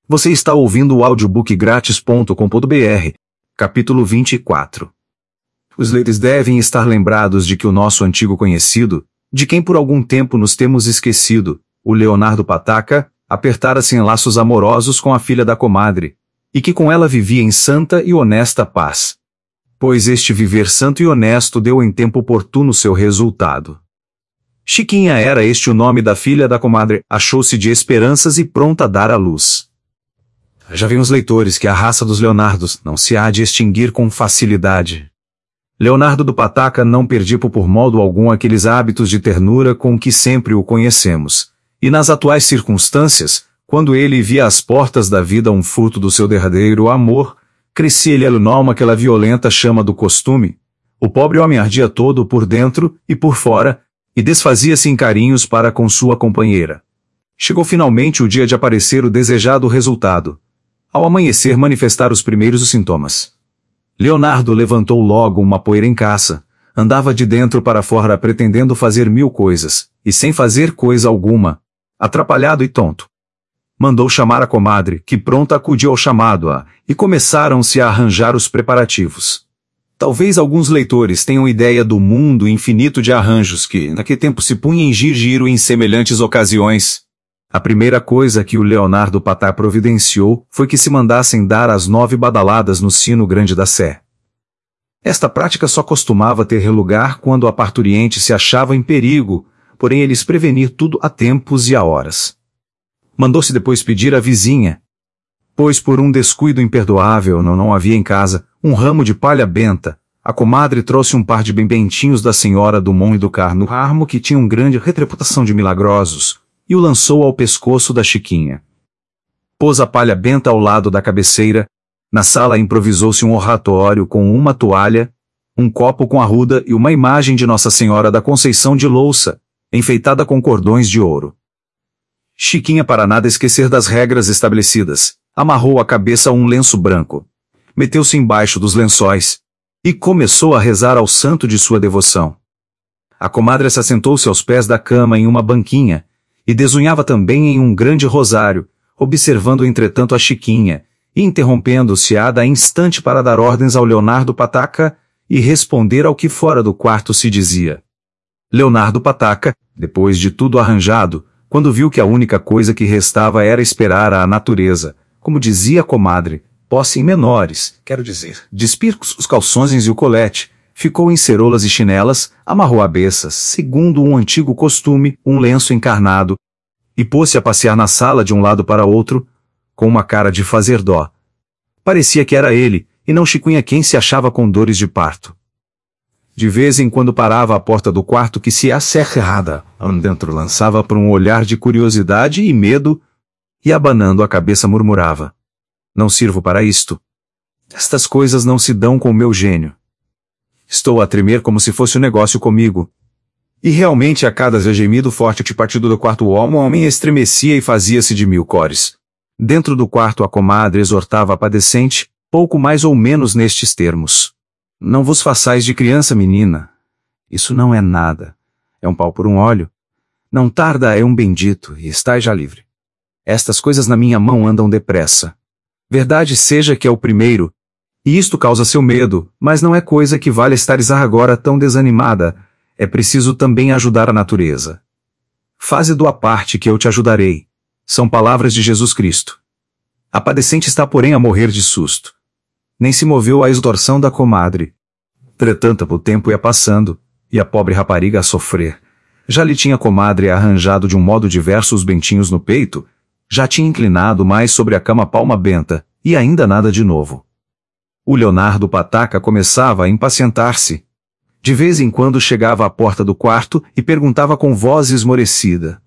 Você está ouvindo o audiobookgratis.com.br, capítulo 24. Os leitores devem estar lembrados de que o nosso antigo conhecido, de quem por algum tempo nos temos esquecido, o Leonardo Pataca, apertara-se em laços amorosos com a filha da comadre, e que com ela vivia em santa e honesta paz. Pois este viver santo e honesto deu em tempo oportuno seu resultado. Chiquinha era este o nome da filha da comadre, achou-se de esperanças e pronta a dar à luz. Já veem os leitores que a raça dos Leonardos não se há de extinguir com facilidade. Leonardo do Pataca não perdia por modo algum aqueles hábitos de ternura com que sempre o conhecemos, e nas atuais circunstâncias, quando ele via às portas da vida um fruto do seu derradeiro amor, crescia-lhe no alma aquela violenta chama do costume. O pobre homem ardia todo por dentro e por fora, e desfazia-se em carinhos para com sua companheira. Chegou finalmente o dia de aparecer o desejado resultado. Ao amanhecer manifestar os primeiros sintomas. Leonardo levantou logo uma poeira em caça, andava de dentro para fora pretendendo fazer mil coisas, e sem fazer coisa alguma, atrapalhado e tonto. Mandou chamar a comadre, que pronta acudiu ao chamado e começaram-se a arranjar os preparativos. Talvez alguns leitores tenham ideia do mundo infinito de arranjos que, naquele tempo, se punha em giro em semelhantes ocasiões. A primeira coisa que o Leonardo Pataca providenciou foi que se mandassem dar as 9 badaladas no sino grande da sé. Esta prática só costumava ter lugar quando a parturiente se achava em perigo, porém eles prevenir tudo a tempos e a horas. Mandou-se depois pedir à vizinha, pois por um descuido imperdoável não havia em casa, um ramo de palha benta. A comadre trouxe um par de bem-bentinhos da senhora do Mon e do Carno Armo que tinham grande reputação de milagrosos, e o lançou ao pescoço da Chiquinha. Pôs a palha benta ao lado da cabeceira. Na sala improvisou-se um oratório com uma toalha, um copo com arruda e uma imagem de Nossa Senhora da Conceição de louça, enfeitada com cordões de ouro. Chiquinha, para nada esquecer das regras estabelecidas, amarrou a cabeça a um lenço branco, meteu-se embaixo dos lençóis, e começou a rezar ao santo de sua devoção. A comadre se assentou-se aos pés da cama em uma banquinha, e desunhava também em um grande rosário, observando entretanto a Chiquinha, e interrompendo-se a cada instante para dar ordens ao Leonardo Pataca, e responder ao que fora do quarto se dizia. Leonardo Pataca, depois de tudo arranjado, quando viu que a única coisa que restava era esperar a natureza, como dizia a comadre, posse em menores, quero dizer, despir os calções e o colete, ficou em ceroulas e chinelas, amarrou a beça, segundo um antigo costume, um lenço encarnado, e pôs-se a passear na sala de um lado para outro, com uma cara de fazer dó. Parecia que era ele, e não Chiquinha quem se achava com dores de parto. De vez em quando parava à porta do quarto que se acerrada, dentro lançava para um olhar de curiosidade e medo, e abanando a cabeça murmurava: não sirvo para isto. Estas coisas não se dão com o meu gênio. Estou a tremer como se fosse um negócio comigo. E realmente a cada gemido forte de partido do quarto o homem estremecia e fazia-se de mil cores. Dentro do quarto a comadre exortava a padecente, pouco mais ou menos nestes termos: não vos façais de criança, menina. Isso não é nada. É um pau por um óleo. Não tarda é um bendito, e estais já livre. Estas coisas na minha mão andam depressa. Verdade seja que é o primeiro, e isto causa seu medo, mas não é coisa que valha estares agora tão desanimada, é preciso também ajudar a natureza. Faze do a parte que eu te ajudarei. São palavras de Jesus Cristo. A padecente está porém a morrer de susto. Nem se moveu a extorsão da comadre. Entretanto o tempo ia passando, e a pobre rapariga a sofrer. Já lhe tinha a comadre arranjado de um modo diverso os bentinhos no peito, já tinha inclinado mais sobre a cama palma benta, e ainda nada de novo. O Leonardo Pataca começava a impacientar-se. De vez em quando chegava à porta do quarto e perguntava com voz esmorecida.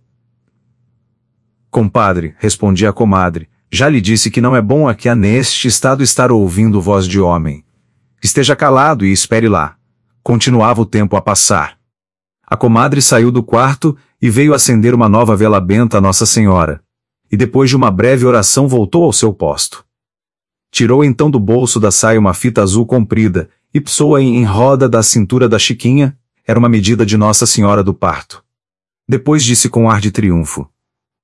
Compadre, respondia a comadre, já lhe disse que não é bom aqui neste estado estar ouvindo voz de homem. Esteja calado e espere lá. Continuava o tempo a passar. A comadre saiu do quarto e veio acender uma nova vela benta a Nossa Senhora. E depois de uma breve oração voltou ao seu posto. Tirou então do bolso da saia uma fita azul comprida, e pôs-a em roda da cintura da Chiquinha, era uma medida de Nossa Senhora do Parto. Depois disse com ar de triunfo: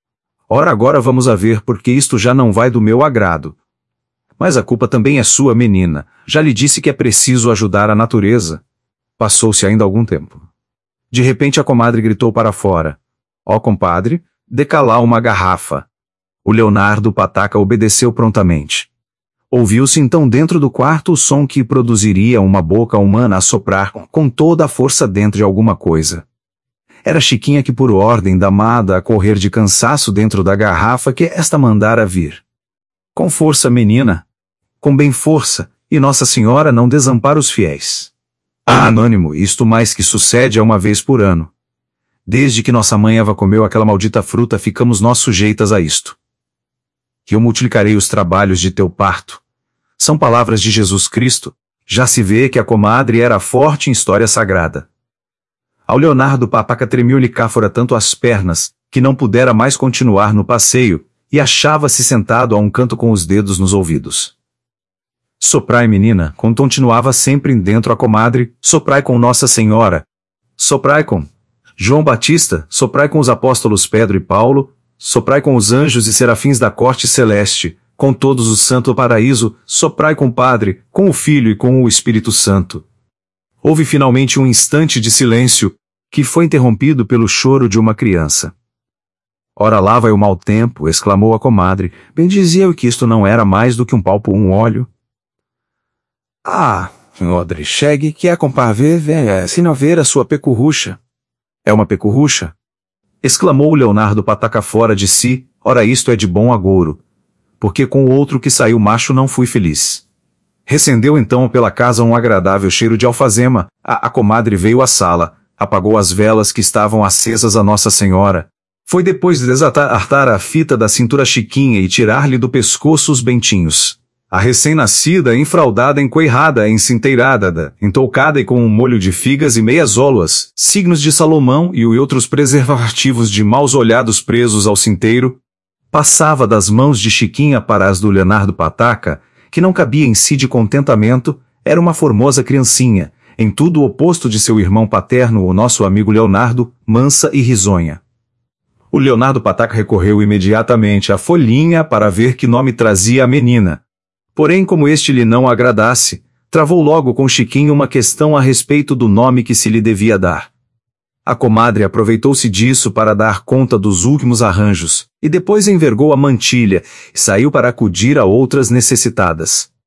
Ora agora vamos a ver porque isto já não vai do meu agrado. Mas a culpa também é sua, menina. Já lhe disse que é preciso ajudar a natureza. Passou-se ainda algum tempo. De repente a comadre gritou para fora. Ó compadre, dê cá uma garrafa. O Leonardo Pataca obedeceu prontamente. Ouviu-se então dentro do quarto o som que produziria uma boca humana a soprar com toda a força dentro de alguma coisa. Era Chiquinha que por ordem da amada a correr de cansaço dentro da garrafa que esta mandara vir. Com força, menina. Com bem força, e Nossa Senhora não desampara os fiéis. Ah, anônimo, isto mais que sucede é uma vez por ano. Desde que nossa mãe Eva comeu aquela maldita fruta ficamos nós sujeitas a isto. Que eu multiplicarei os trabalhos de teu parto. São palavras de Jesus Cristo. Já se vê que a comadre era forte em história sagrada. Ao Leonardo Pataca tremiu-lhe cá fora tanto as pernas, que não pudera mais continuar no passeio, e achava-se sentado a um canto com os dedos nos ouvidos. Soprai, menina, continuava sempre dentro a comadre, soprai com Nossa Senhora. Soprai com João Batista, soprai com os apóstolos Pedro e Paulo, soprai com os anjos e serafins da corte celeste, com todos os santos do paraíso, soprai com o Padre, com o Filho e com o Espírito Santo. Houve finalmente um instante de silêncio, que foi interrompido pelo choro de uma criança. Ora lá vai o mau tempo, exclamou a comadre, bem dizia eu que isto não era mais do que um pau por um óleo. Ah, odre, chegue, que é compar se não ver a sua pecurrucha. É uma pecurrucha? Exclamou o Leonardo Pataca fora de si, ora isto é de bom agouro. Porque com o outro que saiu macho não fui feliz. Recendeu então pela casa um agradável cheiro de alfazema, a comadre veio à sala, apagou as velas que estavam acesas a Nossa Senhora. Foi depois de desatar a fita da cintura Chiquinha e tirar-lhe do pescoço os bentinhos. A recém-nascida, enfraldada, encoirrada, encinteirada, entoucada e com um molho de figas e meias óluas, signos de Salomão e outros preservativos de maus olhados presos ao cinteiro, passava das mãos de Chiquinha para as do Leonardo Pataca, que não cabia em si de contentamento, era uma formosa criancinha, em tudo o oposto de seu irmão paterno, o nosso amigo Leonardo, mansa e risonha. O Leonardo Pataca recorreu imediatamente à folhinha para ver que nome trazia a menina. Porém, como este lhe não agradasse, travou logo com Chiquinho uma questão a respeito do nome que se lhe devia dar. A comadre aproveitou-se disso para dar conta dos últimos arranjos, e depois envergou a mantilha, e saiu para acudir a outras necessitadas.